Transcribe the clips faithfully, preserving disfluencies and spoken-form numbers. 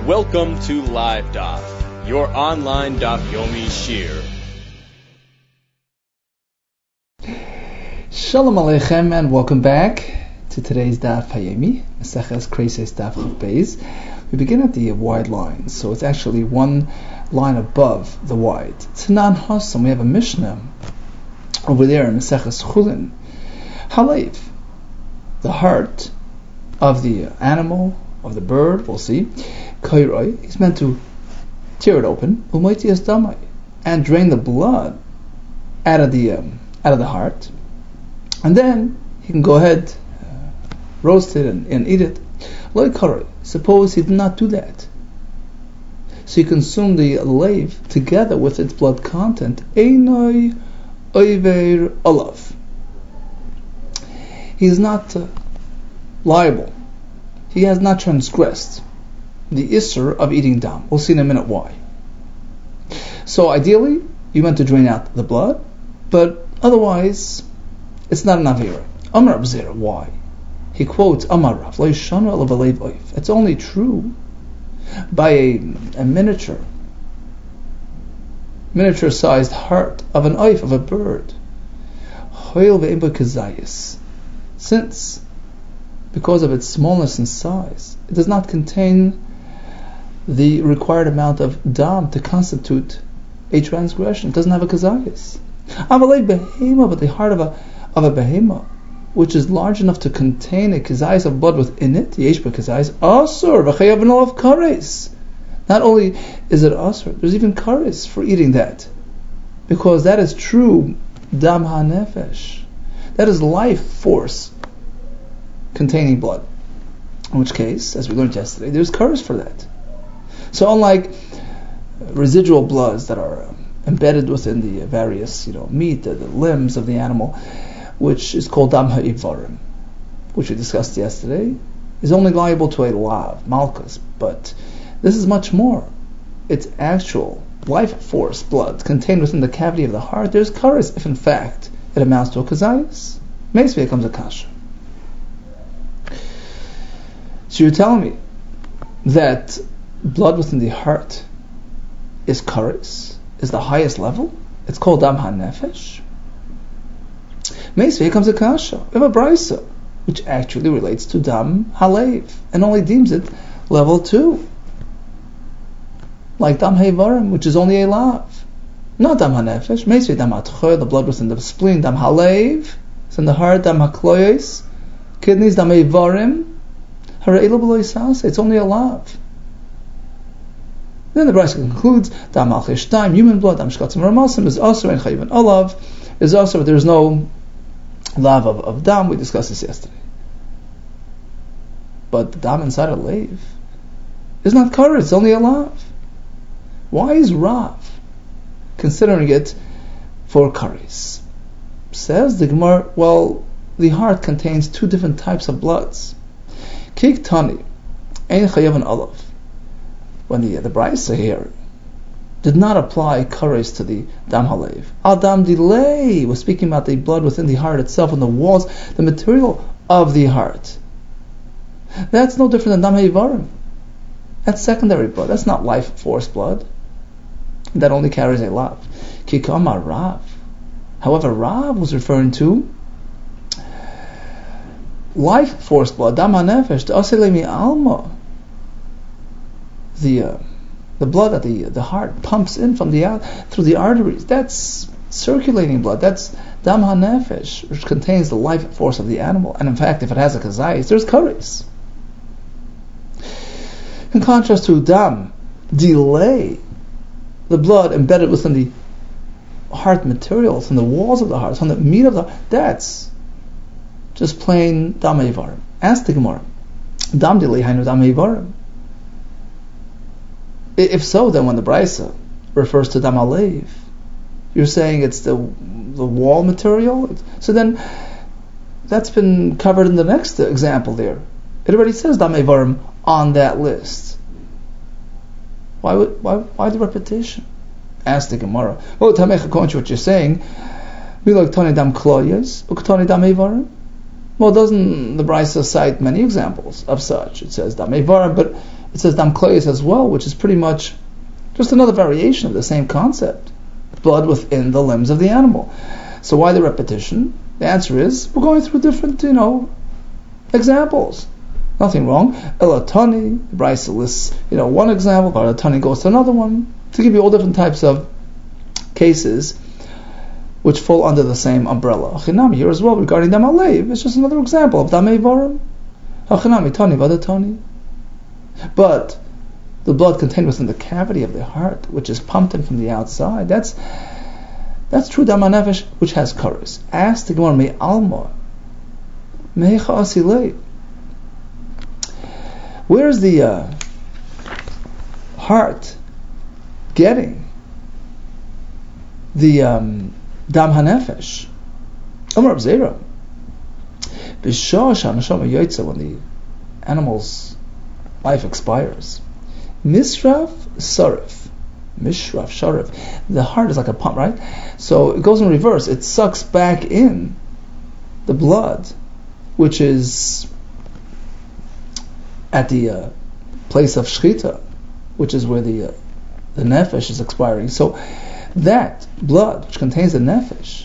Welcome to Live Daf, your online Daf Yomi Shir. Shalom Aleichem and welcome back to today's Daf Yomi, Maseches Kreises Daf Chav Beis. We begin at the wide line, so it's actually one line above the wide. Tanan Hassam, we have a Mishnah over there in Maseches Chulin. Halev, the heart of the animal, of the bird, we'll see. Kairoi, he's meant to tear it open, umaytias damai, and drain the blood out of the um, out of the heart, and then he can go ahead, uh, roast it and, and eat it. Loi karoi, suppose he did not do that, so he consumed the lave together with its blood content. Einoi oiver olav. He is not uh, liable. He has not transgressed the Isser of eating dam. We'll see in a minute why. So ideally, you want to drain out the blood, but otherwise, it's not an Avera. Amar Rav Zera, why? He quotes Amar Rav, Lo yishanu ela b'leiv oif. It's only true by a, a miniature, miniature-sized heart of an oif, of a bird. Hoil ve'im bo kazayis. Since, because of its smallness and size, it does not contain the required amount of dam to constitute a transgression. It doesn't have a kazayis. Avalei behema, but the heart of a of a behema, which is large enough to contain a kazayis of blood within it, yesh kazayis asur v'chayav of kares. Not only is it asur, there's even kares for eating that, because that is true dam hanefesh. That is life force containing blood. In which case, as we learned yesterday, there's kares for that. So unlike residual bloods that are embedded within the various, you know, meat, the, the limbs of the animal, which is called dam ha'ivarim, which we discussed yesterday, is only liable to a lav, malchus. But this is much more. It's actual life force blood contained within the cavity of the heart. There's kares if in fact it amounts to a kazayis. Maybe it comes a kasha. So you're telling me that blood within the heart is kares, is the highest level? It's called dam hanefesh. Maybe here comes a kasha. We have a brisa which actually relates to dam halev and only deems it level two, like dam heivarim, which is only a lav, not dam hanefesh. Maybe dam hatchoy, the blood within the spleen, dam halev, it's in the heart, dam hakloyes, kidneys, dam heivarim. It's only a lav. Then the Brisa concludes, Dam al time, human blood, Dam shkatzim ramasim is also and chayiv and olav is also, but there is no lav of, of dam. We discussed this yesterday. But the dam inside a lave is not kares, it's only a lav. Why is Rav considering it for kares? Says the Gemara, well, the heart contains two different types of bloods. Kik tani, ein chayav and olav. When the the brisa here did not apply kares to the dam halev, Adam delay was speaking about the blood within the heart itself and the walls, the material of the heart. That's no different than dam heivarim. That's secondary blood. That's not life force blood. That only carries a lav. Kik amar Rav. However, Rav was referring to life force blood, dam hanefesh, the aselemi alma, the uh, the blood that the the heart pumps in from the out through the arteries. That's circulating blood. That's dam hanefesh, which contains the life force of the animal. And in fact, if it has a kazayis, there's kares. In contrast to dam, delay, the blood embedded within the heart material, from the walls of the heart, from the meat of the heart, that's just plain dam heivarim. Ask the Gemara, dam delay hainu dam heivarim. If so, then when the brisa refers to dam halev, you're saying it's the the wall material. So then that's been covered in the next example there. It already says dam heivarim on that list. Why would why why the repetition? Ask the Gemara. Oh, Tamech, according to what you're saying, milak tani dam kloyes, uktani dam heivarim. Well, doesn't the Brisa cite many examples of such? It says Dam Eivarim, but it says dam kloyes as well, which is pretty much just another variation of the same concept. Blood within the limbs of the animal. So why the repetition? The answer is, we're going through different, you know, examples. Nothing wrong. Elatani, Brisa lists, you know, one example, Elatani goes to another one, to give you all different types of cases which fall under the same umbrella. Achinami here as well, regarding Dam Alev, it's just another example of Damei Varim. Achinami Tani Vadatani. But the blood contained within the cavity of the heart, which is pumped in from the outside, that's that's true Dam HaNefesh, which has kares. Ask the Gemara, Me Alma, Mehecha Asilei. Where is the uh, heart getting the um, Dam HaNefesh? Amar Rav Zera, B'shah she'haneshama yotze, when the animal's life expires, Misraf Sarif, Mishraf Sharif, the heart is like a pump, right? So it goes in reverse. It sucks back in the blood, which is at the uh, place of shchita, which is where the uh, the nefesh is expiring. So that blood, which contains the nefesh,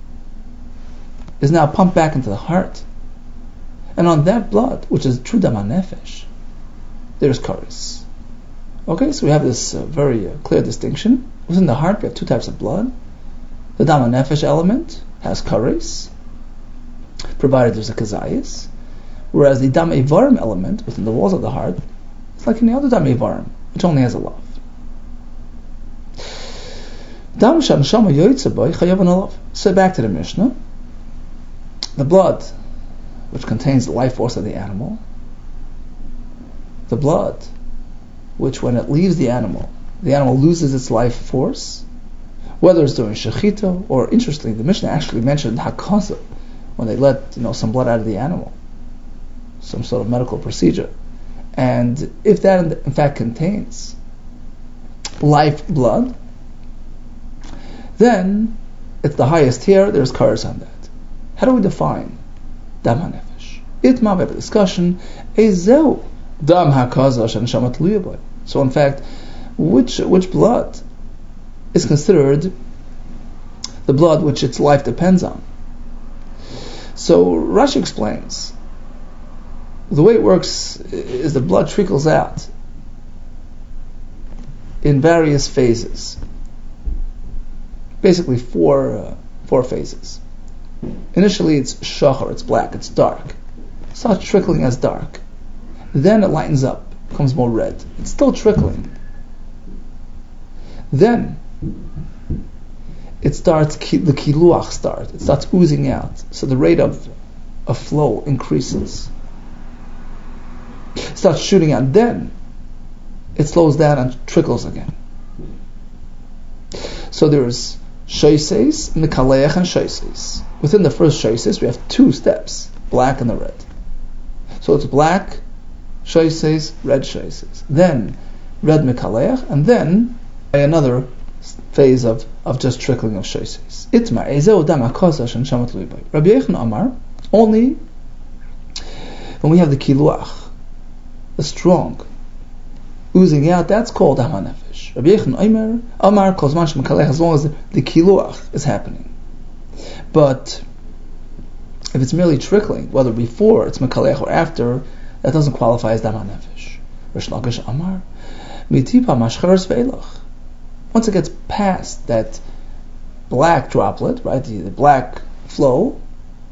is now pumped back into the heart, and on that blood, which is true dam nefesh, there's kares. Okay, so we have this uh, very uh, clear distinction. Within the heart, we have two types of blood. The dam nefesh element has kares, provided there's a kazayis, whereas the dam evarim element within the walls of the heart is like any other dam evarim, which only has a lav. Dam she'haneshama yotze bo chayav alav. So back to the Mishnah. The blood, which contains the life force of the animal, the blood, which when it leaves the animal, the animal loses its life force, whether it's during shechita or, interestingly, the Mishnah actually mentioned hakaza, when they let, you know, some blood out of the animal, some sort of medical procedure. And if that in fact contains life blood, then it's the highest tier, there's kares on that. How do we define dam hanefesh? Itma, we have a discussion, ezeu dam hakaza she'haneshama tluya bo. So in fact, which which blood is considered the blood which its life depends on? So Rashi explains, the way it works is the blood trickles out in various phases. Basically four uh, four phases. Initially it's shachar, it's black, it's dark. It starts trickling as dark. Then it lightens up, becomes more red. It's still trickling. Then it starts, the kiluach starts, it starts oozing out. So the rate of, of flow increases. It starts shooting out. Then it slows down and trickles again. So there's shoises, mikaleach, and shoises. Within the first shoises, we have two steps, black and the red. So it's black shoises, red shoises. Then red mikaleach, and then another phase of, of just trickling of shoises. Itmar ezeu dam hakaza she'haneshama tluya bo. Rabbi Yochanan Amar, only when we have the kiluach, the strong oozing out, that's called dam hanefesh. Rabbi Yochanan Amar kol zman she'mikalech, as long as the, the kiluach is happening. But if it's merely trickling, whether before it's mikalech or after, that doesn't qualify as dam hanefesh. Rish Lakish Amar mitipa mashcheres ve'elach. Once it gets past that black droplet, right, the, the black flow,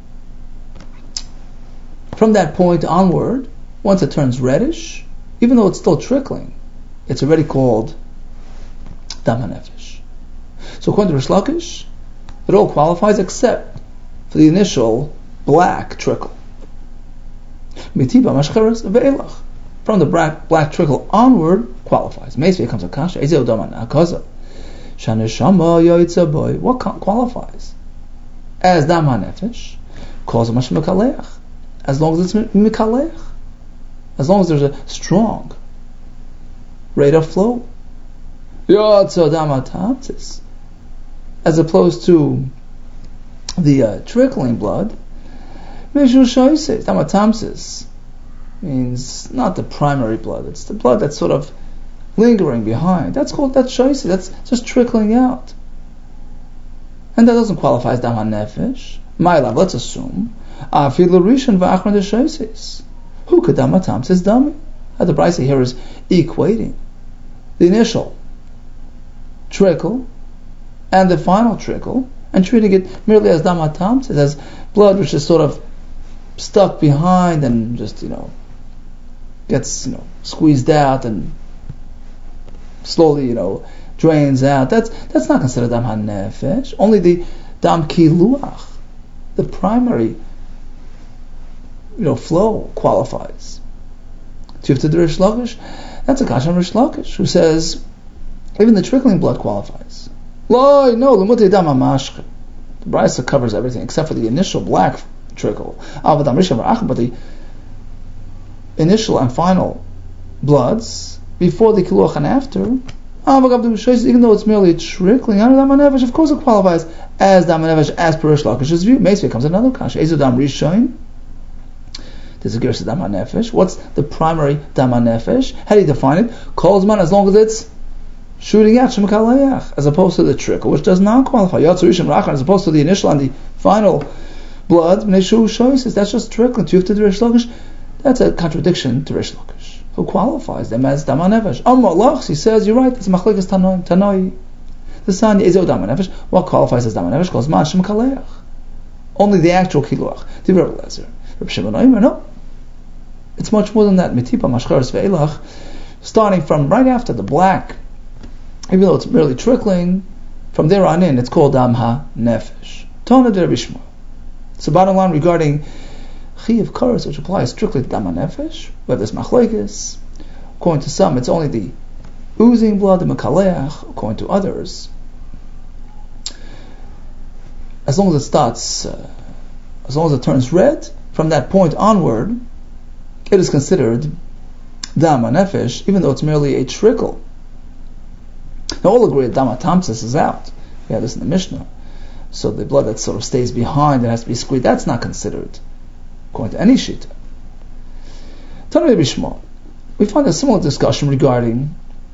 from that point onward, once it turns reddish, even though it's still trickling, it's already called dam hanefesh. So according to Rish Lakish, it all qualifies except for the initial black trickle. Mitiba mashcheres ve'elach. From the black, black trickle onward qualifies. Meisvei comes a kasha. Ezeu dam hakaza she'haneshama yotze bo. What qualifies as dam hanefesh? Calls a mash mikaleach. As long as it's mikaleach. As long as there's a strong rate of flow. Yotze dam hatamtzis. As opposed to the uh, trickling blood, Mishu shoises, dam hatamtzis, means not the primary blood. It's the blood that's sort of lingering behind. That's called that shoisi. That's just trickling out. And that doesn't qualify as dam hanefesh. Ma'alav, let's assume. Afilu rishon v'achron de shoisis. Who could dam hatam says dami? The Brisa here is equating the initial trickle and the final trickle and treating it merely as dam hatam says, as blood which is sort of stuck behind and just, you know, gets, you know, squeezed out and slowly, you know, drains out. That's that's not considered dam hanefesh. Only the dam kiluach, the primary, you know, flow qualifies. Tifta de Rish Lakish, that's a kasha Rish Lakish, who says even the trickling blood qualifies. Loi, no, l'mutei dam hamashche. The Brisa covers everything except for the initial black trickle. But the initial and final bloods, before the kiluach and after, even though it's merely trickling out of dam hanefesh, of course it qualifies as dam hanefesh as per Rish Lakish's view. Maybe comes another kasha. Ezu dam rishon. There's a gersa dam hanefesh. What's the primary dam hanefesh? How do you define it? Calls man as long as it's shooting out shemakalayach, as opposed to the trickle, which does not qualify. Yatzu rishon rachan, as opposed to the initial and the final blood. Neshu shoises. That's just trickling. Tufta de Rish Lakish. That's a contradiction to Rish Lakish, who qualifies them as dam hanefesh. Amar lachs, he says, you're right. It's machlekes tanoi. Tanoi. The son is dam hanefesh. What qualifies as dam hanefesh? Calls man shemakalayach. Only the actual kiluach. Divrei Eliezer. Reb Shimon Omer, no. It's much more than that. Mitipa mashcheres ve'elach, starting from right after the black, even though it's merely trickling, from there on in, it's called dam hanefesh. Tana de Rabbi Shmuel. So bottom line regarding chi of kares, which applies strictly to dam hanefesh, where there's machlekes. According to some, it's only the oozing blood, the mekaleach. According to others, as long as it starts, uh, as long as it turns red, from that point onward, it is considered dam hanefesh, even though it's merely a trickle. Now all agree that dam hatamsis is out. We have this in the Mishnah. So the blood that sort of stays behind, that has to be squeezed, that's not considered, according to any shita. Tana Rabbi Shmuel, we find a similar discussion regarding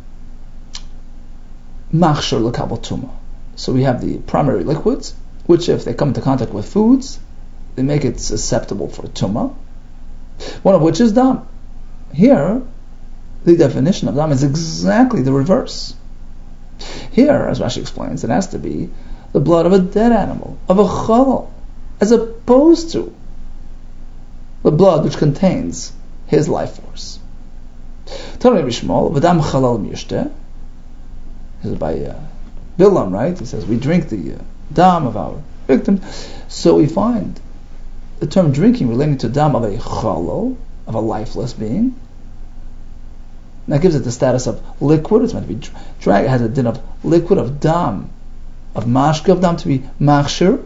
machshir l'kabel tuma. So we have the primary liquids, which if they come into contact with foods, they make it susceptible for tuma. One of which is dam. Here, the definition of dam is exactly the reverse. Here, as Rashi explains, it has to be the blood of a dead animal, of a chalal, as opposed to the blood which contains his life force. Tana Rabbi Shmuel, v'dam chalal mishteh. This is by uh, Bilam, right? He says we drink the uh, dam of our victims. So we find the term drinking relating to dam of a chalal, of a lifeless being. That gives it the status of liquid. It's meant to be drag. It has a din of liquid, of dam, of mashka, of dam, to be machshir.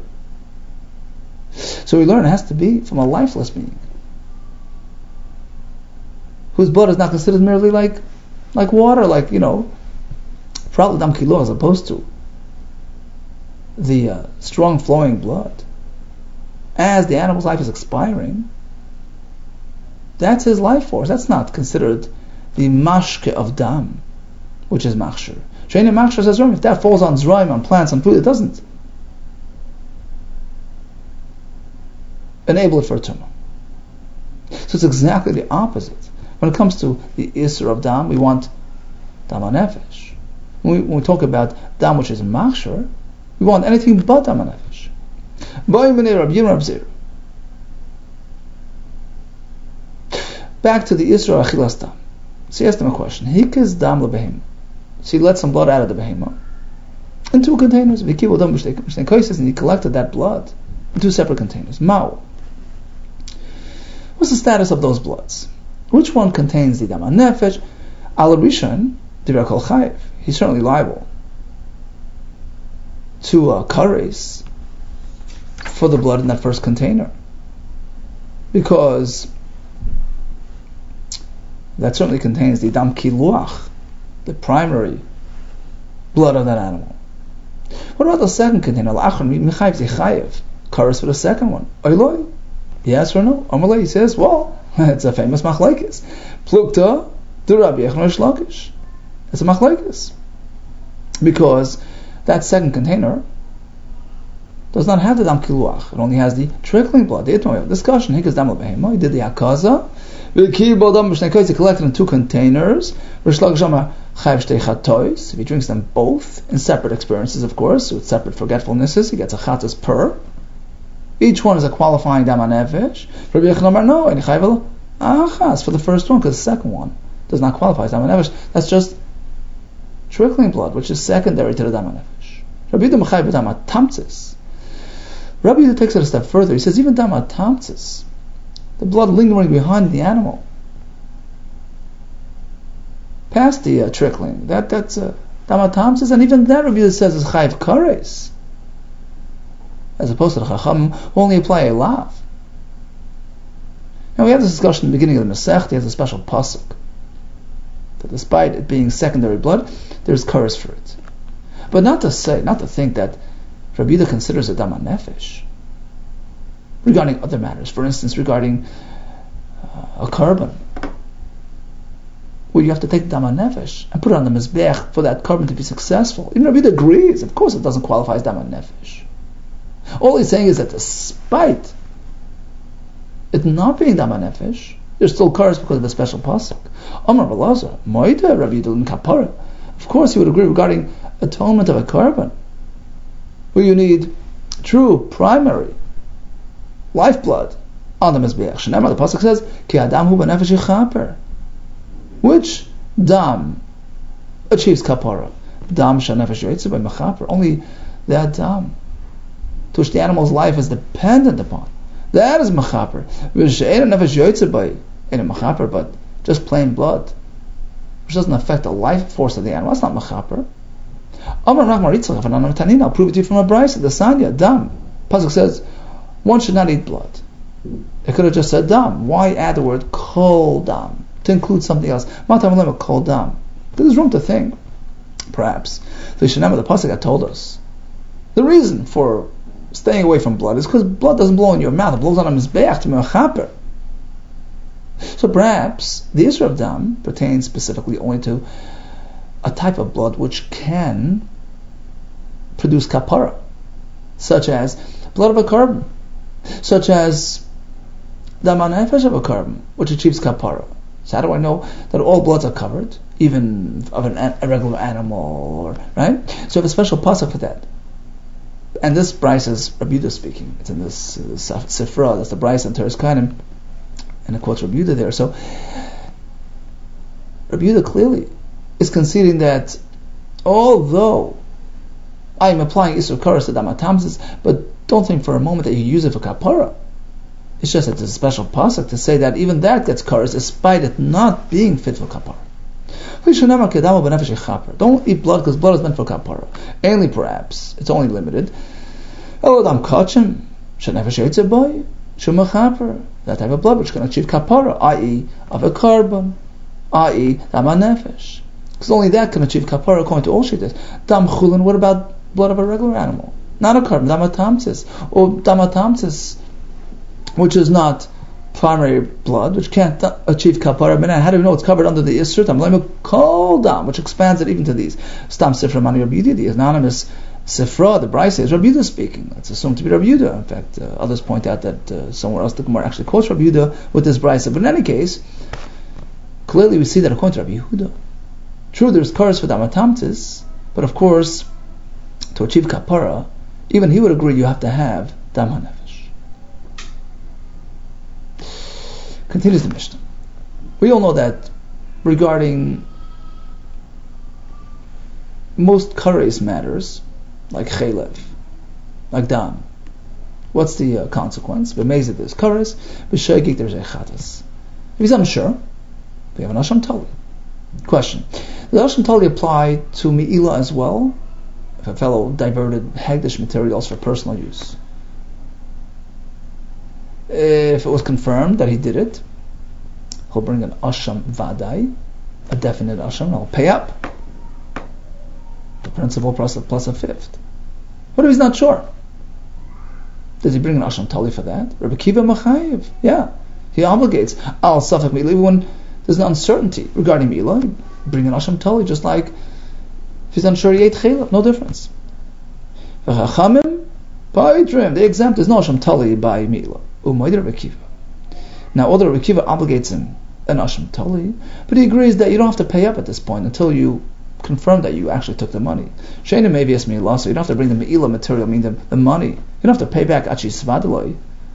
So we learn it has to be from a lifeless being, whose blood is not considered merely like like water, like, you know, probably dam kilo, as opposed to the uh, strong flowing blood. As the animal's life is expiring, that's his life force. That's not considered the mashke of dam, which is machshir. Sheni machshir says, if that falls on zraim, on plants, on food, it doesn't enable it for a tumah. So it's exactly the opposite. When it comes to the isser of dam, we want dam hanefesh. When we, when we talk about dam, which is machshir, we want anything but dam hanefesh. Back to the isser of achilas dam. So he asked him a question. Hikas dam lebehema. So he let some blood out of the behema in two containers. And he collected that blood in two separate containers. Mao. What's the status of those bloods? Which one contains the dam hanefesh? Al rishon divrei kol chayiv. He's certainly liable to uh, kares for the blood in that first container, because that certainly contains the dam kiluach, the primary blood of that animal. What about the second container? Kares for the second one. Oiloi? Yes or no? Amalei, he says, well, It's a famous machlekes. Plukta du Rabbi Yochanan Rish Lakish. It's a machlekes. Because that second container does not have the dam kiluach. It only has the trickling blood. The Itmah discussion. Hikas dam l'behema. He did the hakaza. V'kibol dam b'shnei kois. He collected in two containers. Rish Lakish Amar chayv shtei chatois. If he drinks them both in separate experiences, of course, with separate forgetfulnesses, he gets a chatas per. Each one is a qualifying dam hanefesh. Rabbi Yochanan Amar no, and chayv achas for the first one, because the second one does not qualify as dam hanefesh. That's just trickling blood, which is secondary to the dam hanefesh. Rabbi Yehuda mechayv dam hatamtzis. Rabbi Yehuda takes it a step further. He says even dam hatamtzis, the blood lingering behind the animal, past the uh, trickling, that that's uh, dam hatamtzis, and even that Rabbi Yehuda says is chayv kares, as opposed to the chacham who only apply a lav. Now we have this discussion at the beginning of the Masech. He has a special pasuk that despite it being secondary blood, there's kares for it. But not to say, not to think that Rabbi Yehuda considers it dam hanefesh regarding other matters. For instance, regarding uh, a carbon, where you have to take dam hanefesh and put it on the mizbech for that carbon to be successful. Even Rabbi Yehuda agrees. Of course, it doesn't qualify as dam hanefesh. All he's saying is that despite it not being dam hanefesh, there's still kares because of the special pasuk. Amar Elazar, Moida Rabbi Yehuda kapara. Of course, he would agree regarding atonement of a carbon, where you need true primary lifeblood on the mizbeach. Shneimar, the pasuk says, "Ki adam hu b'nefesh yichaper." Which dam achieves kapara? Dam shenefesh yoytze by mechaper. Only that dam to which the animal's life is dependent upon. That is mechaper. V'she'ein nefesh yoytze by in a mechaper, but just plain blood, which doesn't affect the life force of the animal. That's not mechaper. Amar Nachman Ritzchak Hanan Tanina. I'll prove it to you from a brayso. The Sanya dam. Pasuk says one should not eat blood. It could have just said dam. Why add the word kol dam to include something else? Matam lema kol dam. There's room to think. Perhaps the Shanama, the pasuk had told us the reason for staying away from blood is because blood doesn't blow in your mouth. It blows on a mizbeach to mechaper. So perhaps the issue of dam pertains specifically only to a type of blood which can produce kapara, such as blood of a carbon, such as dam hanefesh of a carbon, which achieves kapara. So how do I know that all bloods are covered, even of an, a regular animal, or, right? So I have a special pasuk for that. And this brayso is Rabbi Yehuda speaking. It's in this uh, Sifra, that's the brayso in Teres Kainim, and it quotes Rabbi Yehuda there. So Rabbi Yehuda clearly is conceding that although I am applying Isur Karas to dam hatamtzis, but don't think for a moment that you use it for kapara. It's just that there's a special pasuk to say that even that gets karas despite it not being fit for kapara. Don't eat blood because blood is meant for kapara. Only perhaps, it's only limited. That type of blood which can achieve kapara, that is of a carbon, that is dam hanefesh. Because only that can achieve kapara according to all shittas. Dam chulin, what about blood of a regular animal? Not a carbon, dam hatamtzis. Or dam hatamtzis, which is not primary blood, which can't th- achieve kapara. But how do we know it's covered under the Isser? Dam lema kol dam, which expands it even to these. Stam Sifra Mani Rabbi Yehuda, the anonymous Sifra, the brayso is Rabbi Yehuda speaking. It's assumed to be Rabbi Yehuda. In fact, uh, others point out that uh, somewhere else the Gemara actually quotes Rabbi Yehuda with this brayso. But in any case, clearly we see that according to Rabbi Yehuda, true, there's kares for dam hatamtzis, but of course, to achieve kapara, even he would agree you have to have dam hanefesh. Continues the Mishnah. We all know that regarding most kares matters, like chaylev, like dam, what's the uh, consequence? B'mezid there's kares, b'shaygik there's echatas. If he's unsure, we have an asham tali. Question: does asham tali apply to me'ila as well? If a fellow diverted hagdish materials for personal use, if it was confirmed that he did it, he'll bring an asham vadai, a definite asham. I'll pay up the principal plus a, plus a fifth. What if he's not sure? Does he bring an asham tali for that? Rabbi Kiva Machayev, yeah. He obligates al safek mila when there's an uncertainty regarding mila. Bring an asham tali, just like if he's unsure he ate chayla, no difference. V'chachamim pa'idrim, they exempt. There's no asham tali by mila. Umaydir Rekiva. Now, although Rekiva obligates him an asham tali, but he agrees that you don't have to pay up at this point until you confirm that you actually took the money. Sheina mevias mila, so you don't have to bring the meila material, mean the, the money. You don't have to pay back achi svadaloi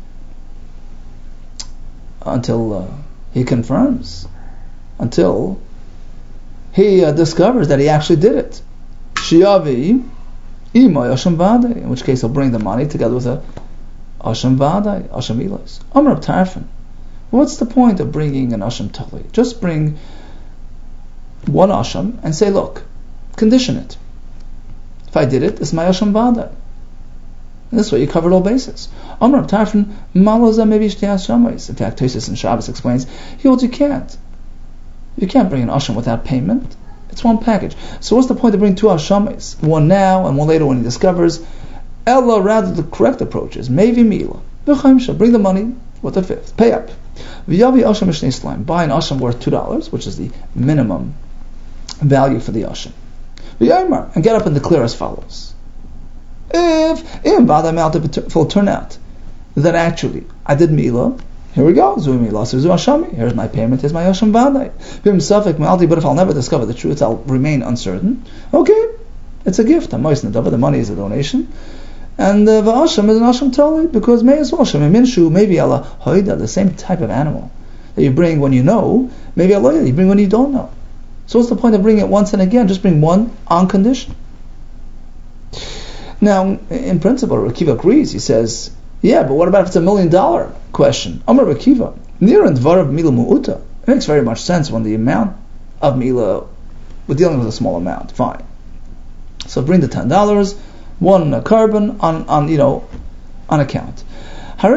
until uh, he confirms, until he uh, discovers that he actually did it. Shiavi imay asham vadai, in which case he'll bring the money together with a asham vadai, asham ilas. Amar Tarfin. What's the point of bringing an asham tali? Just bring one asham and say, look, condition it. If I did it, it's my asham vadai. And this way you covered all bases. Amar Tarfin malaza maybe shtei ashamis. In fact, Tosfos in Shabbos explains, he holds you can't. You can't bring an asham without payment. It's one package. So what's the point of bringing two ashamis? One now and one later when he discovers. Ella, rather the correct approach is maybe mila. Bring the money with a fifth. Pay up. V'yavi asham mishnei slime. Buy an asham worth two dollars, which is the minimum value for the asham. V'yamar, and get up and declare as follows. If in Badam it will turn out that actually I did mila, here we go. Zui mila, so zu ashami. Here's my payment. Here's my asham vadai. V'im safek malti. But if I'll never discover the truth, I'll remain uncertain. Okay, it's a gift. I'm moist nadava. The money is a donation. And the uh, asham is an asham tali because may as well shem minshu maybe ala hoida, the same type of animal that you bring when you know, maybe Allah you bring when you don't know. So what's the point of bringing it once and again? Just bring one on condition. Now, in principle, Rekiva agrees. He says, yeah, but what about if it's a million dollar question? Amar Rekiva, near and dvar of mila mu'uta. It makes very much sense when the amount of mila, we're dealing with a small amount. Fine. So bring the ten dollars. One uh, carbon on, on you know on account. What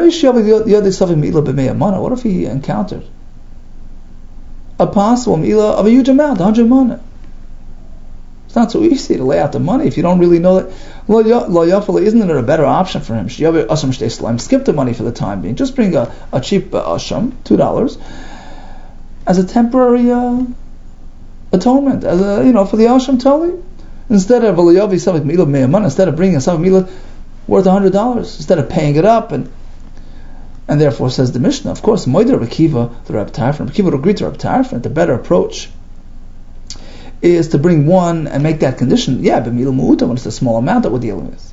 if he encountered a possible mila of a huge amount, a hundred mana? It's not so easy to lay out the money if you don't really know that. Lo yafale, isn't it a better option for him? Skip the money for the time being. Just bring a, a cheap uh, asham, two dollars, as a temporary uh, atonement, as a you know for the asham tali. Instead of instead of bringing a savik mila worth a hundred dollars, instead of paying it up, and and therefore says the Mishnah, of course, Moeder Rekiva, the Reb Tarfon, Rekiva would agree to Reb Tarfon. The better approach is to bring one and make that condition. Yeah, but mila mu'uta when it's a small amount that we're dealing with.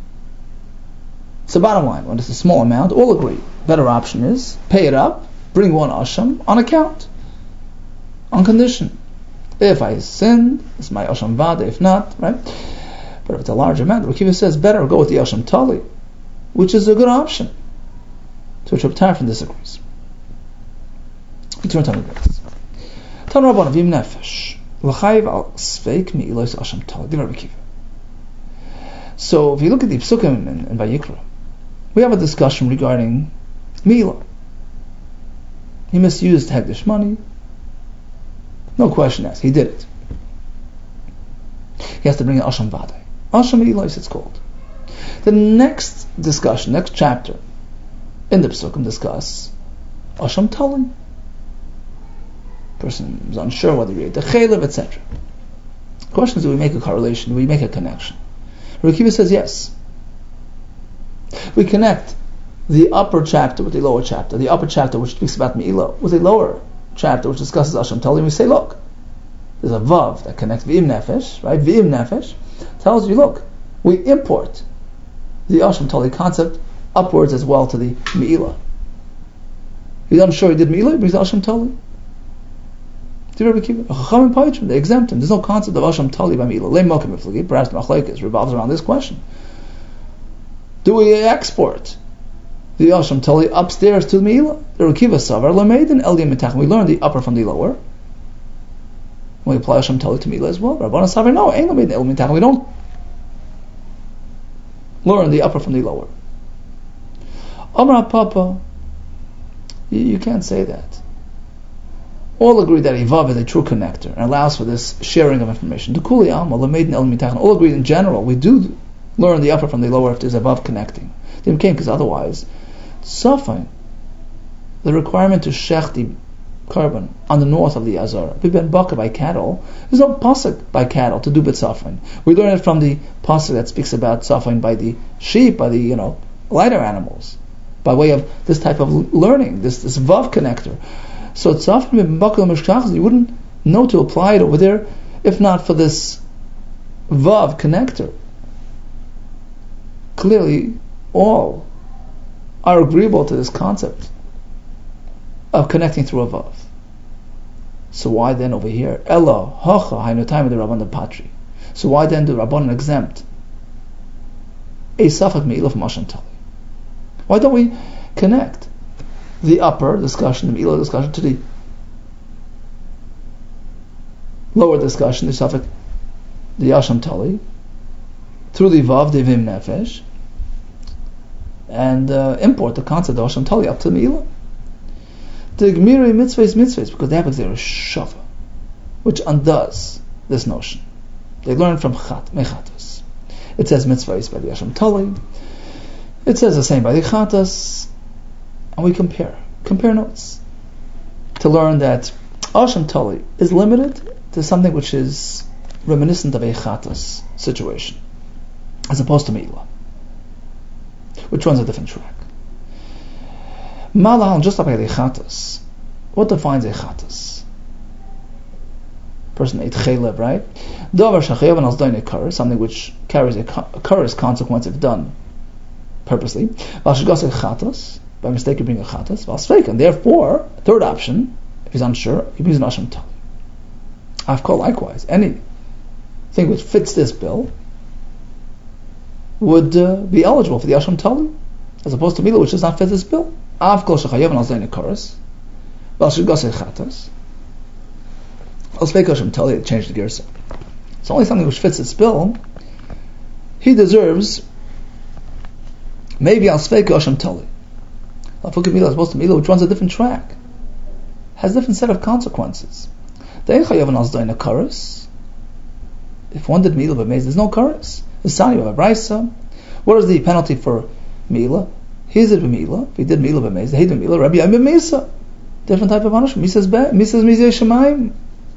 So bottom line, when it's a small amount, all agree. Better option is pay it up, bring one asham on account, on condition. If I sinned, it's my asham vada. If not, right? But if it's a large amount, Rekiva says better go with the asham tali, which is a good option. To which Reb Tarfon disagrees. We turn to the books. Tan Rabban Avim Nefesh l'chayiv al sveik mi ilos asham tali. Divrei Rekiva. So if you look at the Psukim in, in Vayikra, we have a discussion regarding Mila. He misused Hegdish money. No question asked. He did it. He has to bring an Asham Vadai. Asham Ilois it's called. The next discussion, next chapter in the Psukim discuss Asham Tali. Person is unsure whether he ate the Chaylev, et cetera. The question is, do we make a correlation? Do we make a connection? Rekiva says yes. We connect the upper chapter with the lower chapter. The upper chapter which speaks about Me'ilah with the lower chapter which discusses Asham Tali. And we say, look, there's a Vav that connects V'im Nefesh, right? V'im Nefesh tells you, look, we import the Asham Tali concept upwards as well to the Me'ilah. He's unsure he did Me'ilah, he brings the Asham Tali. They exempt him. There's no concept of Asham Tali by Me'ilah. Perhaps the Machlekes revolves around this question. Do we export the Asham Tali upstairs to the Me'ilah? The Rekiva Savar Lamed and Eliyam Mitach. We learn the upper from the lower. We apply Asham Tali to Me'ilah as well. Rabbana Savar, no, ain't Lamed and Eliyam Mitach. We don't learn the upper from the lower. Amar Papa, you, you can't say that. All agree that Ivav is a true connector and allows for this sharing of information. The Kuli Alma, Lamed and Eliyam Mitach. All agree in general. We do learn the upper from the lower if there's above connecting. They came because otherwise, suffering. the requirement to shech the carbon on the north of the Azara, b'ben baka by cattle, there's no pasuk by cattle to do b'tzafin. We learn it from the pasuk that speaks about tzafin by the sheep, by the, you know, lighter animals, by way of this type of learning, this this vav connector. So tzafin b'ben baka l'mishkachas, you wouldn't know to apply it over there if not for this vav connector. Clearly, all are agreeable to this concept of connecting through a vav. So why then over here? Ella hacha hainu time of the Rabban Patri. So why then do Rabbanan exempt a safek me'ilah from Asham Tali? Why don't we connect the upper discussion, the me'ilah discussion, to the lower discussion, the safek, the Asham Tali, through the vav devim nefesh, and uh, import the concept of Asham Tali up to the me'ilah? The Gemiri mitzvah is mitzvahs because they have a shava, which undoes this notion. They learn from chat mechatas. It says mitzvah is by the Asham Tali. It says the same by the chatas, and we compare, compare notes to learn that Asham Tali is limited to something which is reminiscent of a chatas situation, as opposed to me'ilah, which runs a different track. Malahal, just like a chatas. What defines a chatas? Person ate chaylev, right? Davar shachayav and alzdain a something which carries a karas consequence if done purposely. Valshigas a chatas, by mistake you bring a chatas. Valsfeik, and therefore, third option, if he's unsure, he brings an asham tali. Afkol, likewise, anything which fits this bill would uh, be eligible for the asham tali, as opposed to me'ilah, which does not fit this bill. Avkol shechayav and alzdain karas, valshigas chatas. Alsfeik Asham Tali, change the gears. It's only something which fits its bill. He deserves maybe Alsfeik Asham Tali. Alfuk me'ilah, as opposed to me'ilah, which runs a different track, has a different set of consequences. De'en chayav and alzdain karas. If one did me'ilah but there's no karas. The sani of a brayso. What is the penalty for me'ilah? He did b'milah. If he did milah b'meiz, he did milah. Rabbi Yam b'meisa. Different type of punishment. Misas be, misas mizeh shemayim.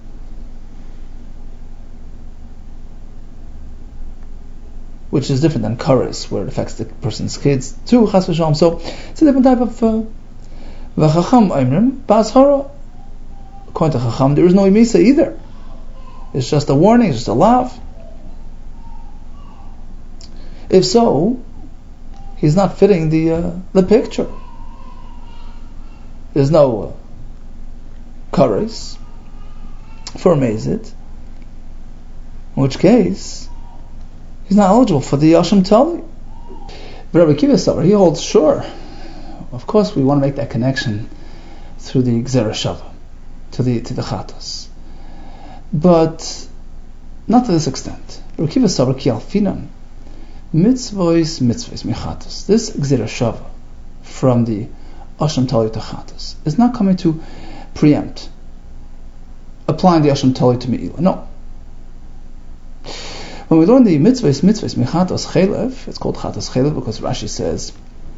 Which is different than kares, where it affects the person's kids too. Chas v'shalom. So it's a different type of. V'chacham oimrim ba'azhara. According to chacham, there is no misa either. It's just a warning. It's just a lav. If so, he's not fitting the uh, the picture. There's no uh, kares for mezid, in which case he's not eligible for the Asham Tali. But Rabbi Akiva Sofer, he holds sure. Of course, we want to make that connection through the Gzera Shava, to the to the Chatas, but not to this extent. Rabbi Akiva Sofer ki alfinan mitzvos mitzvos mechatas. This Gzera Shava from the Asham Tali to Chatas is not coming to preempt applying the Asham Tali to Me'ilah. No. When we learn the mitzvahs, mitzvahs, mechatas chaylev, it's called chatas chaylev because Rashi says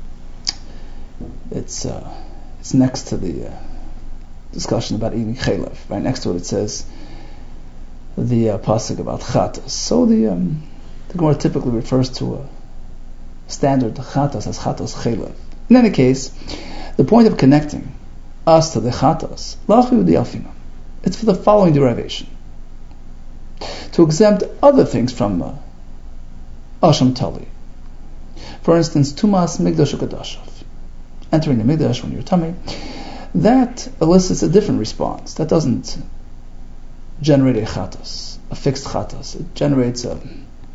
it's uh, it's next to the uh, discussion about eating chaylev. Right next to it, it says the uh, pasuk about chatas. So the um, the Gemara typically refers to a standard chatas as chatas chaylev. In any case, the point of connecting us to the chatas, lachu di alfina, it's for the following derivation: to exempt other things from uh, Asham Tali. For instance, Tumas Migdash Ukadashav, entering the Migdash when you're tummy, that elicits a different response. That doesn't generate a chatas, a fixed chatas. It generates a,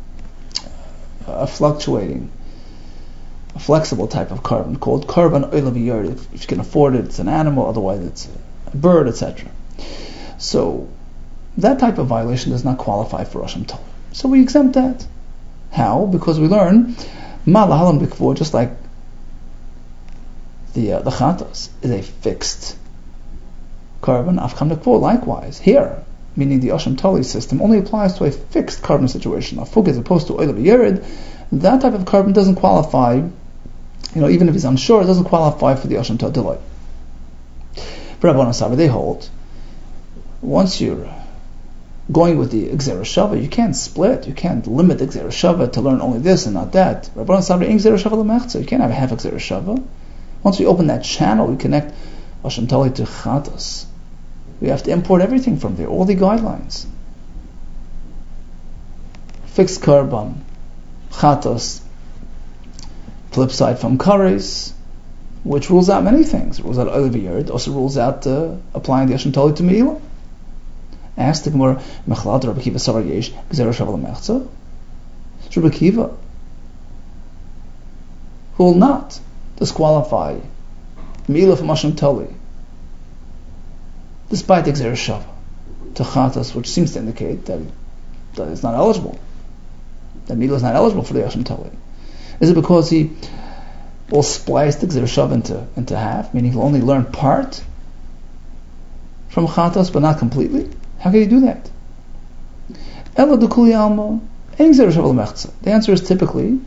a fluctuating, a flexible type of carbon called carbon oil of yard. If, if you can afford it, it's an animal, otherwise it's a bird, et cetera. So that type of violation does not qualify for Asham Tali. So we exempt that. How? Because we learn Ma lahalam b'kvur, just like the uh, the chatas is a fixed carbon. Afkam b'kvur, likewise here, meaning the Asham Tali system only applies to a fixed carbon situation. Afuk as opposed to oil of yerid, that type of carbon doesn't qualify. You know, even if he's unsure, it doesn't qualify for the Asham Tali delay. For Rabbanan Sabra, they hold, once you're going with the Gzera Shava, you can't split, you can't limit the Gzera Shava to learn only this and not that. Rabbanan Sabra, in Gzera Shava l'mechza, you can't have a half a Gzera Shava. Once we open that channel, we connect Hashem Tali to Chatas. We have to import everything from there, all the guidelines. Fixed carbon, Chatas, flip side from Kares, which rules out many things. It rules out Oil V'Yerd, also rules out uh, applying the Hashem Tali to Me'ilah. Ask the Gemara, Mechlad Rabbi Kiva Savar Yesh, Gzera Shava l'mechza. It's Rabbi Kiva, who will not disqualify Me'ilah from Hashem Tali, despite the Gzera Shava, to Chatas, which seems to indicate that, that it's not eligible, that Me'ilah is not eligible for the Hashem Tali. Is it because he will splice the Gzera Shava into, into half, meaning he'll only learn part from Chatas, but not completely? How can you do that? Ela Dukuli Alma, Ein Gzera Shava l'mechza. The answer is typically,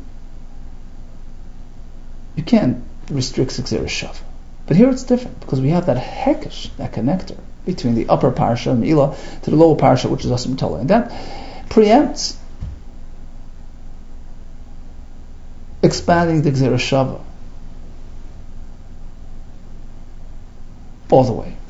you can't restrict Gzera Shava. But here it's different, because we have that hekesh, that connector, between the upper parsha, Me'ilah, to the lower parsha, which is Hashem Tali. And that preempts expanding the Gzera Shava all the way.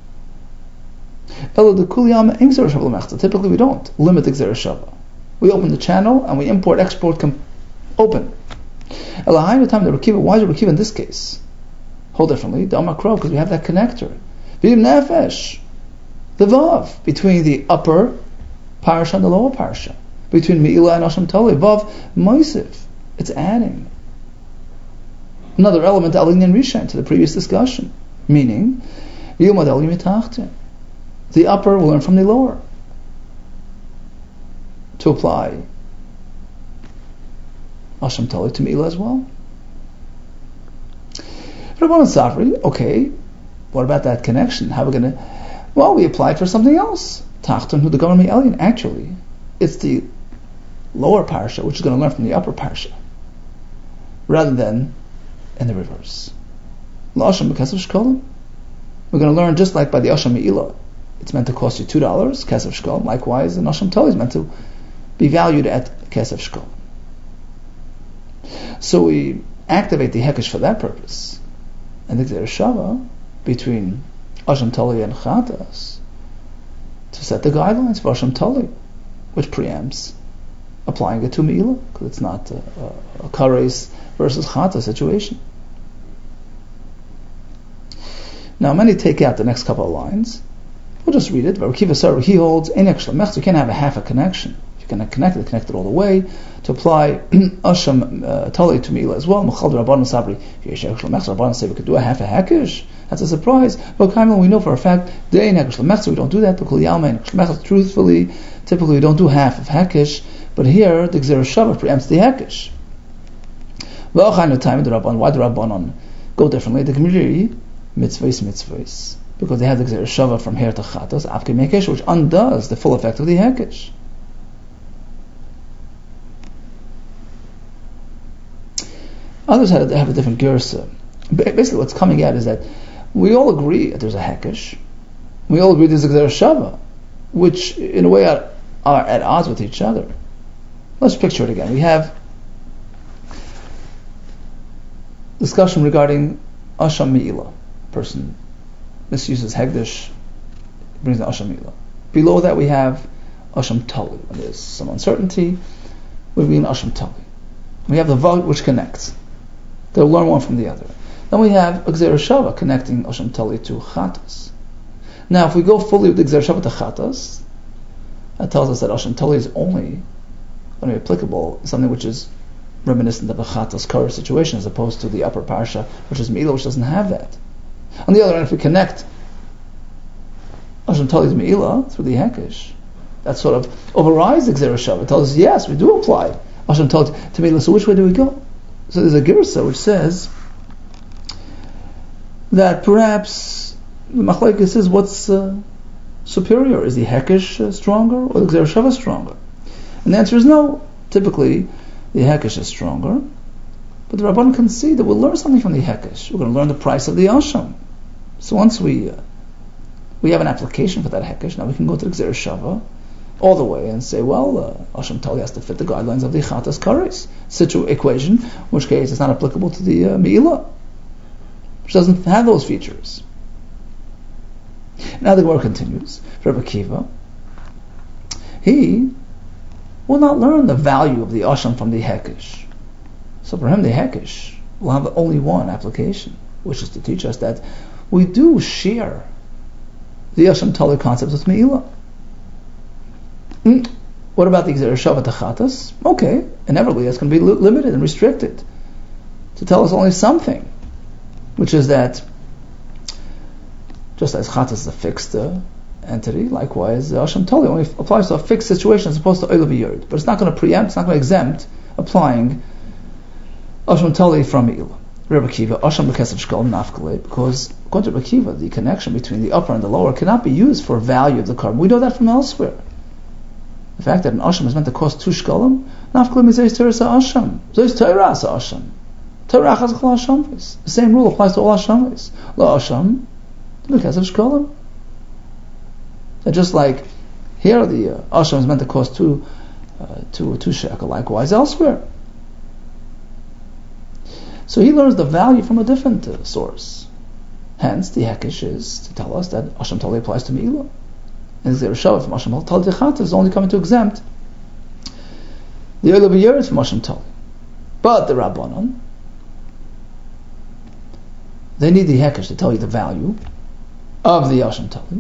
Typically we don't limit the Gzera Shava. We open the channel and we import, export, com- open. Why is Rabbi Kiva in this case? Hold differently, the Amakro, because we have that connector. V'im nefesh, the Vav, between the upper parsha and the lower parsha, between Me'ilah and Hashem Tali. Vav Moisiv, it's adding another element, Alin and Rishon, to the previous discussion. Meaning, the upper will learn from the lower to apply Hashem Tali to Me'ilah as well. Rabbanan Safri, okay, what about that connection? How are we going to... Well, we applied for something else. Tachtun, who the government alien. Actually, it's the lower parsha which is going to learn from the upper parsha, rather than in the reverse. L'asham b'kesef shkolim. We're going to learn just like by the Asham Me'ilah. It's meant to cost you two dollars, kesef shkolim. Likewise, the Asham Tali is meant to be valued at kesef shkolim. So we activate the hekesh for that purpose. And the Gzera Shava between Hashem Tali and Chatas to set the guidelines for Hashem Tali, which preempts applying it to Me'ilah, because it's not a, a, a Kares versus Chatas situation. Now, many take out the next couple of lines. We'll just read it. Rabbi Kiva Saru, he holds, you can't have a half a connection. If you're going to connect it, connect it all the way to apply Hashem uh, Tali to Me'ilah as well. Mechal Rabbanan Sabri, Rabbanan say we could do a half a hekesh. That's a surprise. But we know for a fact, we don't do that. Truthfully, typically we don't do half of hekesh. But here, the Gzera Shava preempts the hekesh. Why do Rabbanan go differently? The community mitzvahs mitzvahs, because they have the Gzera Shava from here to Chatas, Avke Mekesh, which undoes the full effect of the hekesh. Others have, have a different girsa. Basically, what's coming out is that we all agree that there's a hekesh. We all agree there's a Gzera Shava, which in a way are, are at odds with each other. Let's picture it again. We have discussion regarding Asham Me'ilah. Person misuses Hegdish, brings the Asham Me'ilah. Below that we have Asham Tali. When there's some uncertainty, we mean Asham Tali. We have the Vav which connects. They'll learn one from the other. Then we have a Gzera Shava connecting Asham Tali to Chatas. Now, if we go fully with the Gzera Shava to Chatas, that tells us that Asham Tali is only going to be applicable in something which is reminiscent of a Chatas Korah situation, as opposed to the upper parsha, which is Me'ilah, which doesn't have that. On the other hand, if we connect Hashem Tali to Me'ilah through the Hekesh, that sort of overrides the Gzera Shava. It tells us, yes, we do apply Hashem Tali to Me'ilah. So which way do we go? So there's a Girsa which says that perhaps the Machlekes is what's uh, superior. Is the Hekesh uh, stronger or the Gzera Shava stronger? And the answer is no. Typically, the Hekesh is stronger. But the Rabban can see that we'll learn something from the Hekesh. We're going to learn the price of the Asham. So once we uh, we have an application for that hekesh. Now we can go to the Gzera Shava all the way and say, well, uh, Asham Tali has to fit the guidelines of the Chatas Kares situ equation, in which case it's not applicable to the uh, Me'ilah, which doesn't have those features. Now the Gemara continues. Rebbe Akiva, he will not learn the value of the Asham from the Hekesh. So for him, the Hekesh will have only one application, which is to teach us that we do share the Asham Tali concept with Me'ilah. Mm. What about the Gzera Shava Tachatas? Okay, inevitably that's going to be li- limited and restricted to tell us only something, which is that just as Chatas is a fixed uh, entity, likewise uh, Asham Tali only applies to a fixed situation as opposed to Oil V'Yerd. But it's not going to preempt, it's not going to exempt applying Asham Tali from Me'ilah. Rebbe Akiva, Asham L'Kesef Shkol Nafkale, because according to Rebbe Akiva, the connection between the upper and the lower cannot be used for value of the carbon. We know that from elsewhere. The fact that an Asham is meant to cost two shkolim, Nafkale Mizayis Teres Asham, Zayis Teras Asham, Terachas Kol Hashamis. The same rule applies to all Hashamis. La Asham, L'Kesef Shkolim. So just like here, the uh, Asham is meant to cost two, uh, two, two shekel, likewise elsewhere. So he learns the value from a different uh, source. Hence, the Hekesh is to tell us that Asham Tali applies to Me'ilah. And the Gzera Shava from Asham Tali Chatas is only coming to exempt the Oil V'Yerd from Asham Tali. But the Rabbanon, they need the Hekesh to tell you the value of the Asham Tali.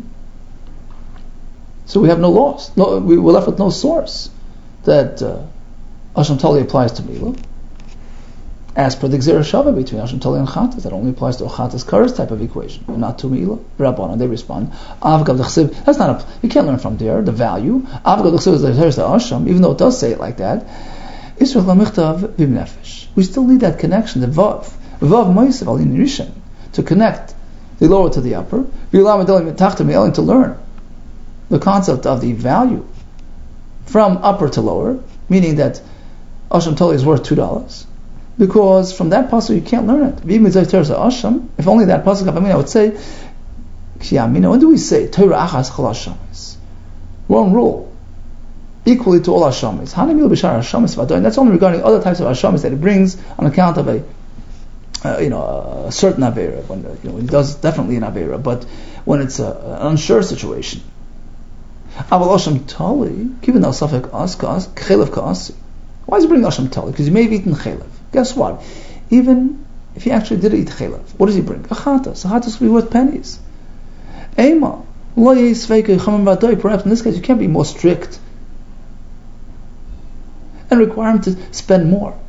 So we have no loss. No, we were left with no source that uh, Asham Tali applies to Me'ilah. As per the Gzera Shava between Asham Tali and Chatas, that only applies to a Chatas Kares type of equation, and not to Me'ilah. Rabbanan, they respond, Avgav D'chsiv, that's not a, you can't learn from there, the value. Avgav D'chsiv is the Asham, even though it does say it like that. Israel Lamichtav Vim Nefesh. We still need that connection, the Vav. Vav Moisev Alin Rishon, to connect the lower to the upper, to learn the concept of the value from upper to lower, meaning that Asham Tali is worth two dollars. Because from that pasuk you can't learn it. If only that pasuk, I mean, I would say, when do we say Torah achas chol hashamis? Wrong rule. Equally to all hashamis. Hanamil b'shar hashamis v'adoin. That's only regarding other types of hashamis that it brings on account of a, uh, you know, a certain avera. When uh, you know, it does definitely an avera, but when it's a, an unsure situation. Aval Asham Tali, given al safek askas chelev kaasi. Why is he bringing Asham Tali? Because he may have eaten chelev. Guess what? Even if he actually did eat chelev, what does he bring? A chatas. A chatas will be worth pennies. Ema. Perhaps in this case you can't be more strict and require him to spend more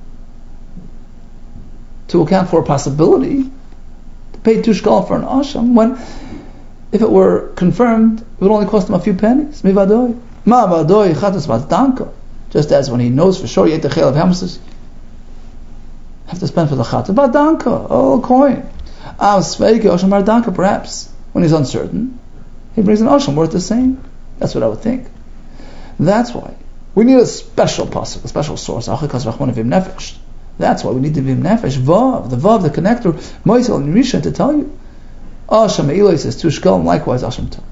to account for a possibility to pay two shkal for an asham, when if it were confirmed it would only cost him a few pennies. Mivadoi. Ma vadoi chatas vatanka. Just as when he knows for sure he ate the chelev, how much does have to spend for the chatas? Vadanka, oh, coin. Ah, sveike asham mardanka, perhaps when he's uncertain he brings an asham worth the same. That's what I would think. That's why we need a special pasuk, a special source. That's why we need the vim nefesh, vav, the vav, the connector, moisel and rishon to tell you. Asham Me'ilah says two shkalim, likewise Asham Tali.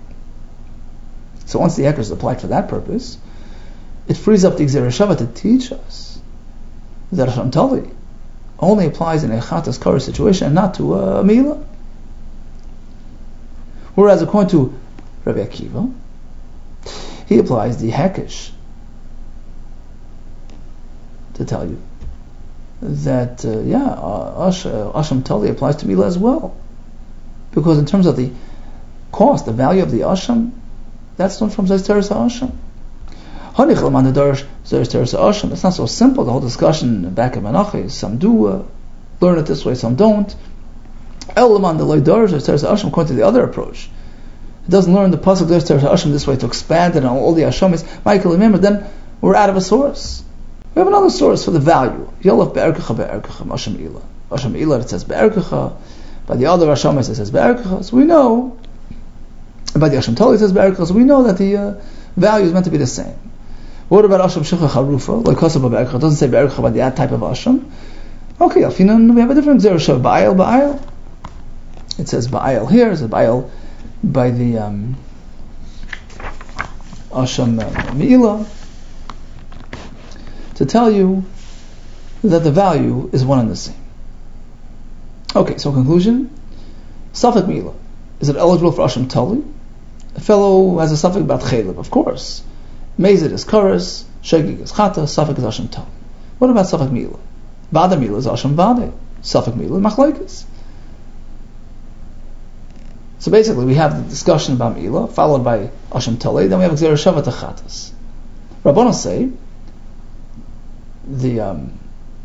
So once the Hekesh is applied for that purpose, it frees up the Gzera Shava to teach us that Asham Tali only applies in a Chatas Kares situation and not to a Me'ilah. Whereas according to Rabbi Akiva, he applies the Hekesh to tell you that uh, yeah, uh, Ash, uh, Asham Tali applies to Me'ilah as well. Because in terms of the cost, the value of the Asham, that's not from Zayis Teres Asham. It's not so simple, the whole discussion back in Menachos. Some do uh, learn it this way, some don't. According to the other approach, it doesn't learn the pasuk Zayis Teres Asham this way to expand it on all the Ashamis. Michael, remember, then we're out of a source. We have another source for the value. Yolaf be'erkecha be'erkecha Asham Me'ilah. Asham Me'ilah, it says be'erkecha. By the other Hashamis it says be'erkecha. So we know, by the Asham Tali it says be'erkecha, so we know that the uh, value is meant to be the same. What about Asham Shechach Harufa? Like Kosov be'erkecha, it doesn't say be'erkecha by that type of Asham. Okay, Alfinan, we have a different Gzera Shava, Ba'ayel, Ba'ayel. It says Ba'ayel here, it says Ba'ayel by the um, Asham Me'ilah to tell you that the value is one and the same. Okay, so conclusion. Safek Me'ilah. Is it eligible for Asham Tali? A fellow has a Safek about Chaylev, of course. Mezid is Karas, Shegig is Chata, Safek is Asham Tali. What about Safek Me'ilah? Vada Me'ilah is Asham Vade. Safek Me'ilah, Machlokes. So basically, we have the discussion about Me'ilah, followed by Asham Tali, then we have Gzera Shava Chatas. Rabbanos say, the um,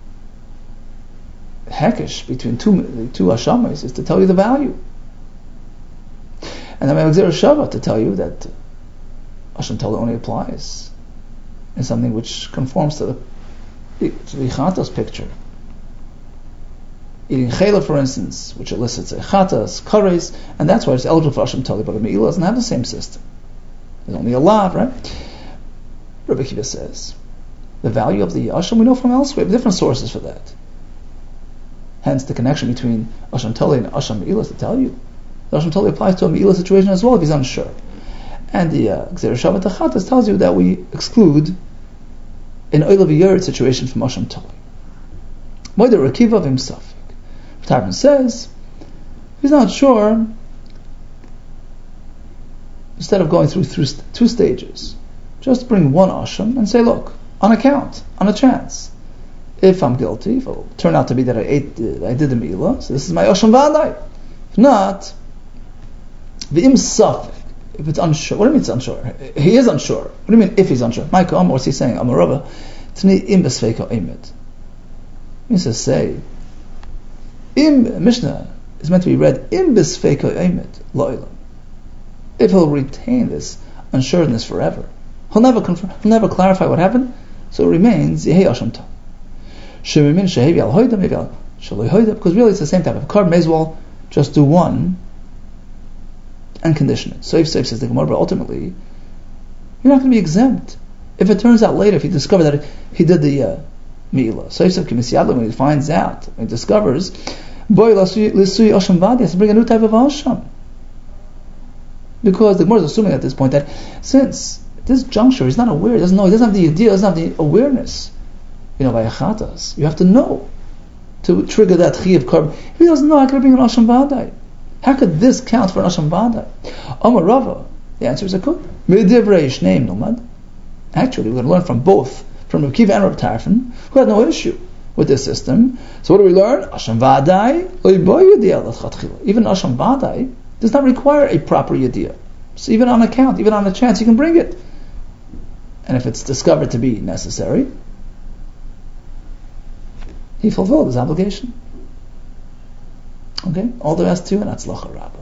hekesh between two two Ashamis is to tell you the value. And then we have Gzera Shava to tell you that Asham Tali only applies in something which conforms to the, to the Chatas picture. Eating chayla, for instance, which elicits a chatas, kares, and that's why it's eligible for Asham Tali, but a Me'ilah doesn't have the same system. There's only a lot, right? Rabbi Akiva says, the value of the Asham we know from elsewhere, we have different sources for that. Hence, the connection between Asham Tali and Asham Me'ilah is to tell you. The Asham Tali applies to a Me'ilah situation as well if he's unsure. And the Gzera Shava Chatas tells you that we exclude an Oil of a Yerd situation from Asham Tali. Moed Rakiva himself. Tarfon says, if he's not sure, instead of going through, through two stages, just bring one Asham and say, look, on account, on a chance, if I'm guilty, if it'll turn out to be that I ate, uh, I did the Me'ilah, so this is my Asham Vadai. If not, the im Safek, if it's unsure, what do you mean it's unsure? He is unsure. What do you mean if he's unsure? Michael, what's he saying? Amarava, Tni im besfeika emit. He says, say, Im Mishnah is meant to be read im bisfeika emet lo'ilam. If he'll retain this unsureness forever, he'll never confirm, he'll never clarify what happened, so it remains yehei Asham Tali. Shemimin shehevi al hoida maybe al shaloi hoida, because really it's the same type of card. May as well just do one and condition it. Safe, safe says the Gemara, but ultimately you're not going to be exempt if it turns out later, if you discover that he did the uh, Me'ilah. So Yosef Kimisiyadla, when he finds out, when he discovers, boy, Lisui Asham Vadi has to bring a new type of Asham. Because the Gemara is assuming at this point that since this juncture he's not aware, he doesn't know, he doesn't have the idea, doesn't have the awareness, you know, by Achatas. You have to know to trigger that Chi of Karb. If he doesn't know, how could I bring an Asham Vadi? How could this count for an Asham Vadi? Amar Rava, the answer is a could. Medivrei Shneim Nomad. Actually, we're going to learn from both, from Rabbi Akiva and Rabbi Tarfon, who had no issue with this system. So what do we learn? Asham Vadai, even Asham Vadai does not require a proper Yediyah. So even on account, even on a chance, you can bring it. And if it's discovered to be necessary, he fulfilled his obligation. Okay? All the best to you, and Atzlacha Rabbah.